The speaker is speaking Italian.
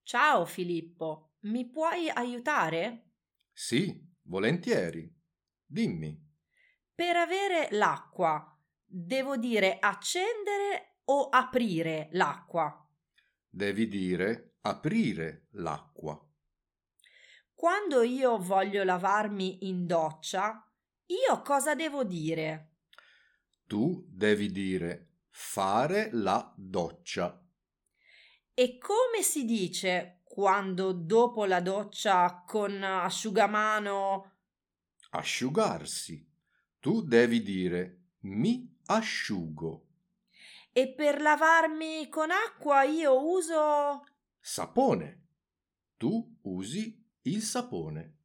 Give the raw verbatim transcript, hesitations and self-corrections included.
Ciao Filippo, mi puoi aiutare? Sì, volentieri. Dimmi. Per avere l'acqua, devo dire accendere o aprire l'acqua? Devi dire aprire l'acqua. Quando io voglio lavarmi in doccia, io cosa devo dire? Tu devi dire fare la doccia. E come si dice quando dopo la doccia con asciugamano Asciugarsi. Tu devi dire mi asciugo. e per lavarmi con acqua io uso... Sapone. Tu usi il sapone.